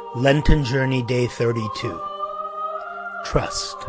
Lenten Journey Day 32. Trust.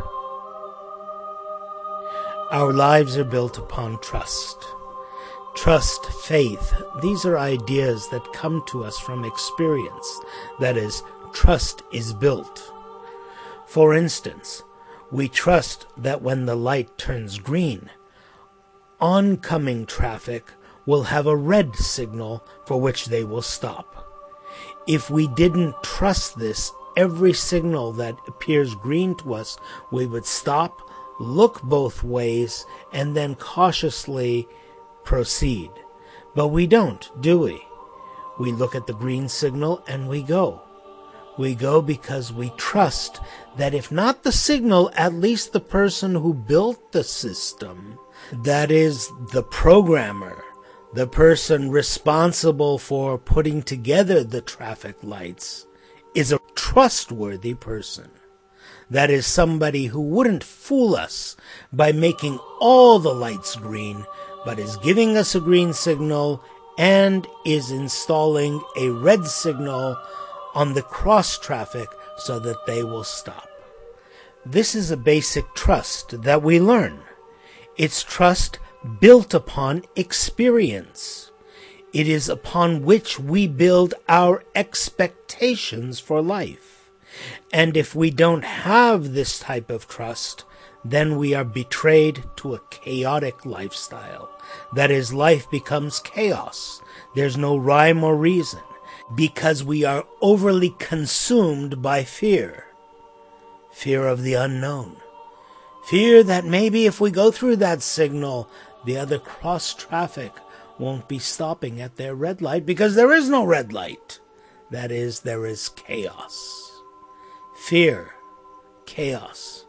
Our lives are built upon trust. Trust, faith, these are ideas that come to us from experience. That is, trust is built. For instance, we trust that when the light turns green, oncoming traffic will have a red signal for which they will stop. If we didn't trust this, every signal that appears green to us, we would stop, look both ways, and then cautiously proceed. But we don't, do we? We look at the green signal and we go. We go because we trust that if not the signal, at least the person who built the system, that is, the programmer, the person responsible for putting together the traffic lights, is a trustworthy person. That is, somebody who wouldn't fool us by making all the lights green, but is giving us a green signal and is installing a red signal on the cross traffic so that they will stop. This is a basic trust that we learn. It's trust built upon experience. It is upon which we build our expectations for life. And if we don't have this type of trust, then we are betrayed to a chaotic lifestyle. That is, life becomes chaos. There's no rhyme or reason, because we are overly consumed by fear. Fear of the unknown. Fear that maybe if we go through that signal, the other cross traffic won't be stopping at their red light, because there is no red light. That is, there is chaos. Fear, chaos,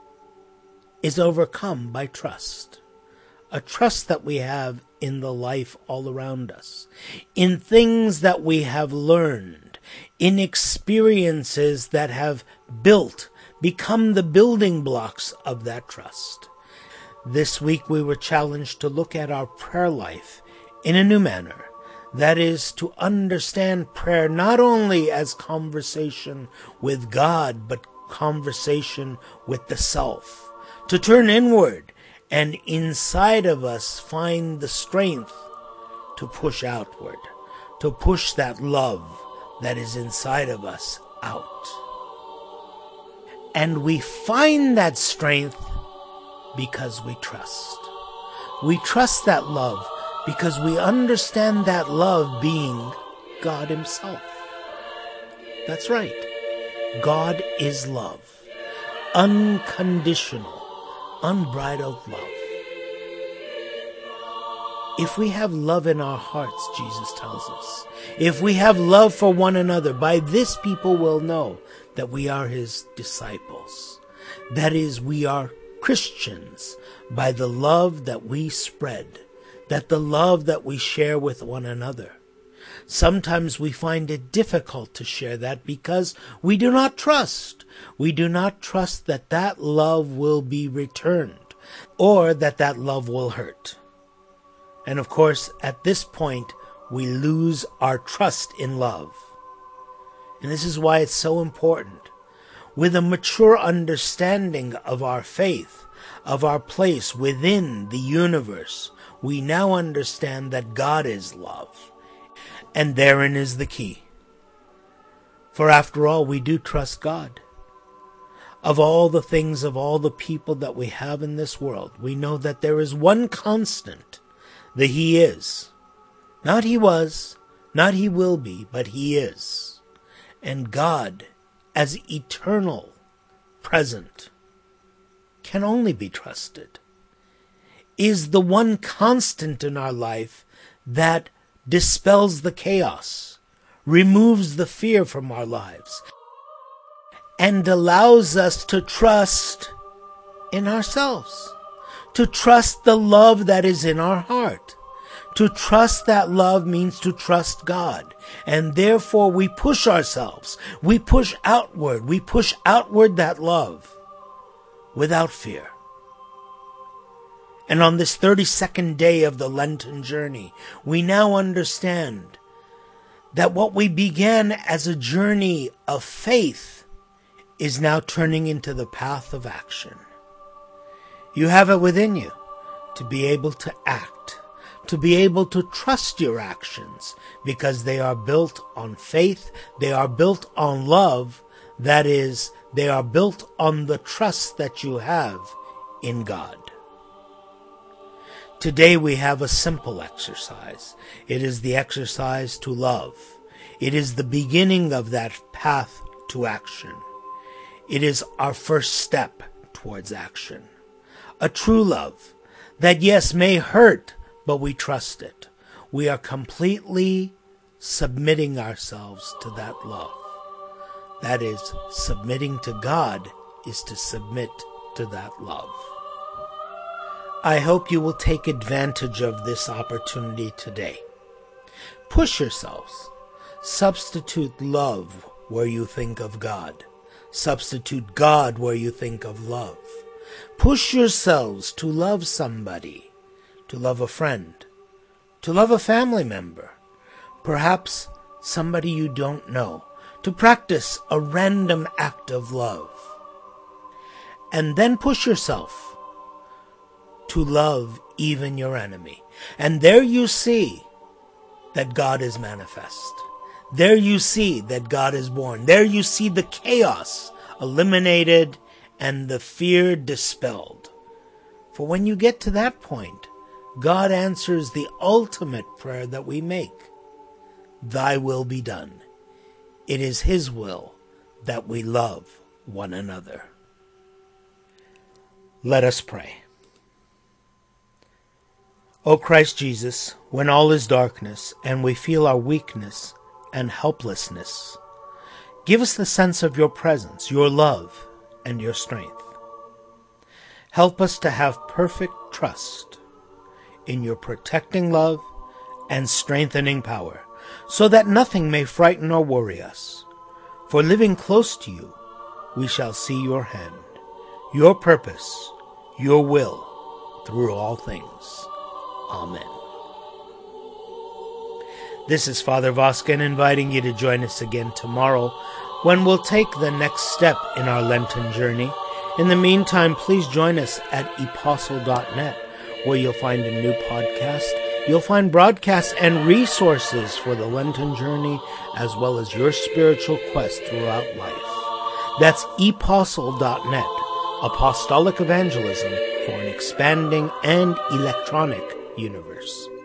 is overcome by trust. A trust that we have in the life all around us, in things that we have learned, in experiences that have become the building blocks of that trust. This week we were challenged to look at our prayer life in a new manner. That is, to understand prayer not only as conversation with God, but conversation with the self. To turn inward and inside of us find the strength to push outward, to push that love that is inside of us out. And we find that strength because we trust. We trust that love because we understand that love being God Himself. That's right. God is love. Unconditional, unbridled love. If we have love in our hearts, Jesus tells us, if we have love for one another, by this people will know that we are His disciples. That is, we are Christians by the love that we spread, that the love that we share with one another. Sometimes we find it difficult to share that because we do not trust. We do not trust that that love will be returned or that that love will hurt. And of course, at this point, we lose our trust in love. And this is why it's so important. With a mature understanding of our faith, of our place within the universe, we now understand that God is love. And therein is the key. For after all, we do trust God. Of all the things, of all the people that we have in this world, we know that there is one constant, that He is. Not He was, not He will be, but He is. And God, as eternal, present, can only be trusted, is the one constant in our life that dispels the chaos, removes the fear from our lives, and allows us to trust in ourselves, to trust the love that is in our heart. To trust that love means to trust God, and therefore we push ourselves, we push outward that love without fear. And on this 32nd day of the Lenten journey, we now understand that what we began as a journey of faith is now turning into the path of action. You have it within you to be able to act, to be able to trust your actions, because they are built on faith, they are built on love, that is, they are built on the trust that you have in God. Today we have a simple exercise. It is the exercise to love. It is the beginning of that path to action. It is our first step towards action. A true love that, yes, may hurt, but we trust it. We are completely submitting ourselves to that love. That is, submitting to God is to submit to that love. I hope you will take advantage of this opportunity today. Push yourselves. Substitute love where you think of God. Substitute God where you think of love. Push yourselves to love somebody, to love a friend, to love a family member, perhaps somebody you don't know, to practice a random act of love. And then push yourself to love even your enemy. And there you see that God is manifest. There you see that God is born. There you see the chaos eliminated and the fear dispelled. For when you get to that point, God answers the ultimate prayer that we make. Thy will be done. It is His will that we love one another. Let us pray. O Christ Jesus, when all is darkness and we feel our weakness and helplessness, give us the sense of your presence, your love, and your strength. Help us to have perfect trust in your protecting love and strengthening power, so that nothing may frighten or worry us. For living close to you, we shall see your hand, your purpose, your will through all things. Amen. This is Father Voskin inviting you to join us again tomorrow when we'll take the next step in our Lenten journey. In the meantime, please join us at epostle.net, where you'll find a new podcast. You'll find broadcasts and resources for the Lenten journey, as well as your spiritual quest throughout life. That's epostle.net, apostolic evangelism for an expanding and electronic universe.